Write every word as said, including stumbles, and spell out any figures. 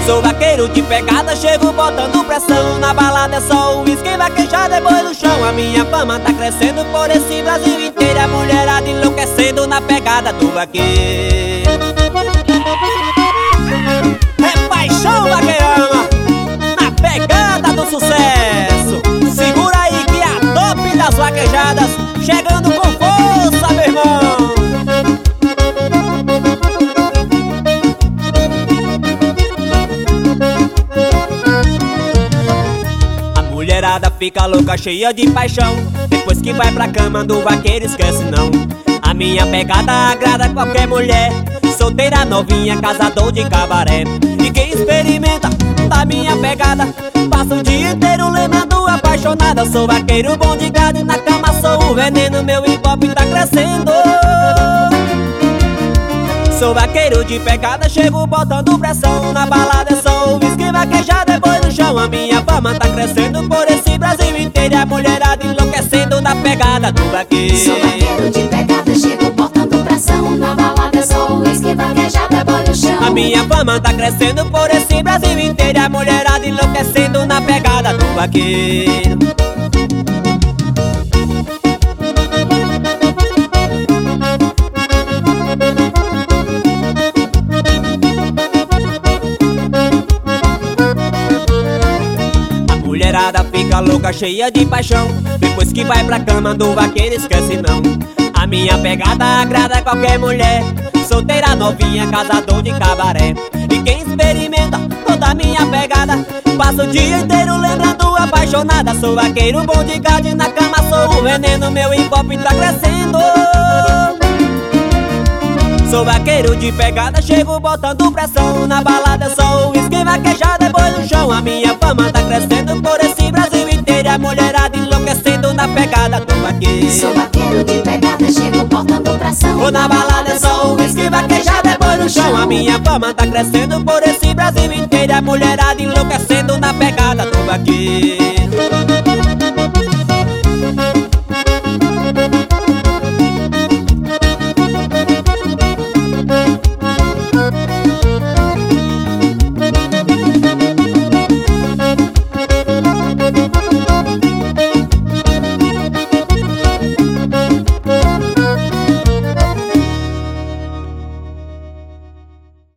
Sou vaqueiro de pegada, chego botando pressão. Na balada é só o uísque, vaquejada é boi no chão. A minha fama tá crescendo por esse Brasil inteiro. A mulherada enlouquecendo na pegada do vaqueiro. É paixão, vaqueirama, na pegada do sucesso. Segura aí que é a top das vaquejadas, chegando com força, meu irmão. A mulherada fica louca, cheia de paixão. Depois que vai pra cama do vaqueiro, esquece não. A minha pegada agrada qualquer mulher, solteira, novinha, casador de cabaré. E quem experimenta da minha pegada passa o dia inteiro lembrando apaixonada. Sou vaqueiro bom de gado e na cama sou o veneno. Meu hip-hop tá crescendo. Sou vaqueiro de pegada, chego botando pressão. Na balada é só o uísque, vaquejada é boi no chão. A minha fama tá crescendo por esse Brasil inteiro. E a mulherada enlouquecendo na pegada do vaqueiro. Sou vaqueiro de pegada, chego botando pressão. Na balada é só o uísque, vaquejada é boi no chão. A minha fama tá crescendo por esse Brasil inteiro. E a mulherada enlouquecendo na pegada do vaqueiro. A mulherada fica louca, cheia de paixão. Depois que vai pra cama do vaqueiro, esquece não. A minha pegada agrada qualquer mulher, solteira, novinha, casador de cabaré. E quem experimenta toda a minha pegada passa o dia inteiro lembrando apaixonada. Sou vaqueiro bom de gado e na cama sou o veneno. Meu hip-hop tá crescendo. Sou vaqueiro de pegada, chego botando pressão. Na balada é só o uísque, vaquejada é boi no chão. A minha fama tá crescendo por esse Brasil inteiro. E a mulherada enlouquecendo na pegada do vaqueiro. Sou vaqueiro de pegada, chego botando pressão. Ou na balada é só o uísque, vaquejada é boi no chão. A minha fama tá crescendo por esse Brasil inteiro. E a mulherada enlouquecendo na pegada do vaqueiro.